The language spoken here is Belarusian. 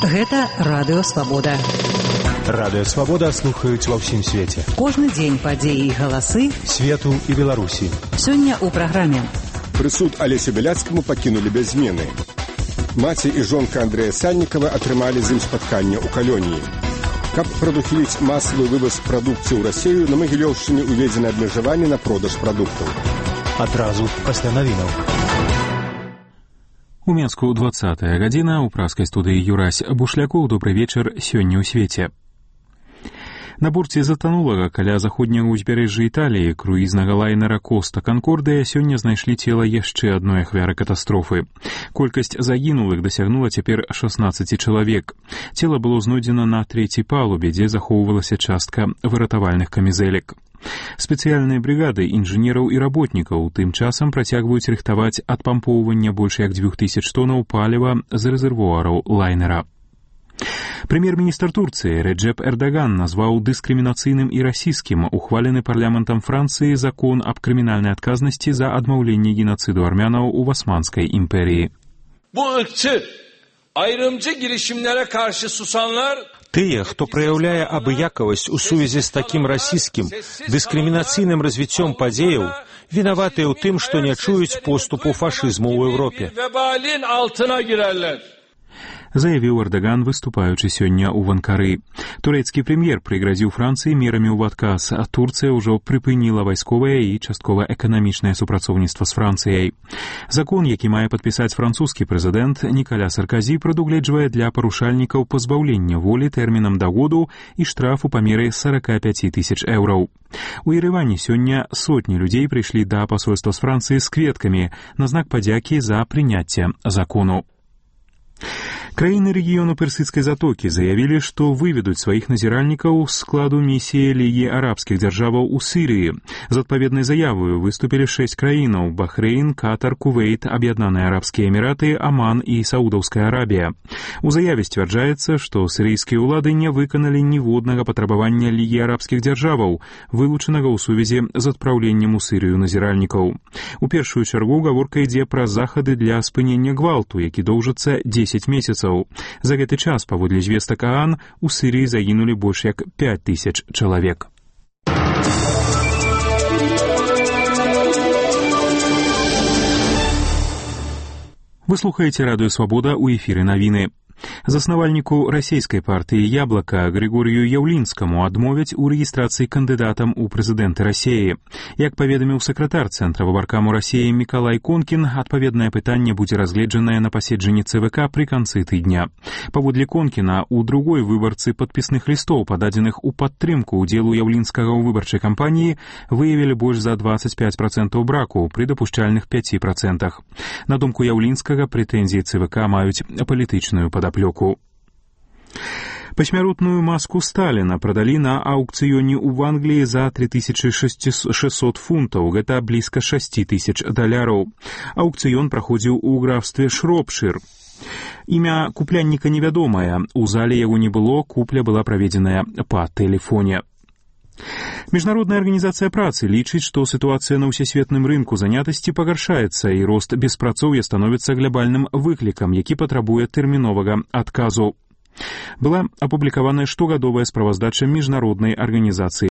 Гэта Радыё Свабода. Радыё Свабода слухаюць ва ўсім свеце. Кожны дзень падзеі і галасы свету і Беларусі. Сёння ў праграме. Прысуд Алесе Беляцкаму пакінулі без змены. Маці і жонка Андрэя Сальнікава атрымалі з ім спатканне ў калоніі. Каб прадухіліць масавы вываз прадукцыі ў Расію, на Магілёўшчыне уведзены абмежаванні на продаж прадуктаў. Адразу пасля навінаў. У Менску 20-я гадзіна, у праскай студыі Юрась Бушлякоў. Добры вечар, сёння ў свеце. На борце затанулага каля заходняга ўзбярэжжа Італіі круізнага лайнера Коста Канкордыя сёння знайшлі цела яшчэ адной ахвяры катастрофы. Колькасць загінулых дасягнула цяпер 16 чалавек. Цела было знойдзена на трэцяй палубе, дзе захоўвалася частка выратавальных камізэлек. Спецыяльныя брыгады інжынераў і работнікаў тым часам працягваюць рыхтаваць адпампоўванне больш як 2000 тонаў паліва з рэзервуараў лайнера. Прэм'ер-міністр Турцыі Реджеп Эрдаган назваў дыскрымінацыйным і расійскім ухвалены парламентам Францыі закон аб крымінальнай адказнасці за адмаўленне геноциду армянаў у Османскай імперіі. Тыя, хто праяўляе абыякавасць у сувязі з такім расійскім дыскрымінацыйным развіццём падзеяў, вінаватыя ў тым, што не чуюць поступу фашызму ў Еўропе. Заявіў Эрдаган, выступаючы сёння ў Анкары. Турэцкі прэм'ер прыгразіў Францыі мерамі ў адказ, а Турцыя ўжо прыпыніла вайсковае і часткова эканамічнае супрацоўніцтва з Францыяй. Закон, які мае падпісаць французскі прэзідэнт Нікаля Сарказі, прадугледжвае для парушальнікаў пазбаўлення волі тэрмінам да году і штраф у памеры 45 000 еўраў. У Ерэване сёння сотні людзей прыйшлі да пасольства з Францыі з кветкамі на знак падзякі за прыняцце закону. Краіны рэгіёну Персідскай затокі заявілі, што выведуць сваіх назіральнікаў з складу місіі Лігі арабскіх дзяржаваў у Сірыі. З адпаведнай заявою выступілі 6 краінаў: Бахрэйн, Катар, Кувейт, Аб'яднаныя Арабскія Эміраты, Аман і Саудаўская Арабія. У заяве сцвярджаецца, што сірыйскія ўлады не выканалі ніводнага патрабавання Лігі арабскіх дзяржаваў, вылучанага ў сувязі з адпраўленнем у Сірыю назіральнікаў. У першую чаргу гаворка ідзе пра захады для спынення гвалту, які доўжыцца 10 месяцаў. За гэты час, паводле звестак ААН, у Сірыі загінулі больш як 5000 чалавек. Вы слухаеце Радыё Свабода, у эфіры навіны. Заснавальніку расійскай партыі «Яблака» Григорію Яўлінскаму адмовяць у рэгістрацыі кандыдатам у прэзідэнты Расіі. Як паведаміў сакратар Цэнтра выбаркаму Расіі Мікалай Конкін, адпаведнае пытанне будзе разгледжанае на паседжанні ЦВК пры канцы тыдня. Паводле Конкіна, у другой выбарцы падпісных лістоў, пададзеных у падтрымку ўдзелу Яўлінскага ў выбарчай кампаніі, выявілі больш за 25% браку пры дапушчальных 5%. На думку Яўлінскага, прэтэнзіі ЦВК маюць палітычную падаплёку. Пасмяротную маску Сталіна прадалі на аўкцыёне ў Англіі за 3600 фунтаў, гэта блізка $6000. Аўкцыён праходзіў у графстве Шропшыр. Імя куплянніка невядомае, у зале яго не было, купля была праведзеная па тэлефоне. Міжнародная арганізацыя працы лічыць, што сітуацыя на ўсесветным рынку занятасці пагаршаецца і рост беспрацоўя становіцца глобальным выклікам, які патрабуе тэрміновага адказу. Была апублікаваная штогадовая справаздача міжнароднай арганізацыі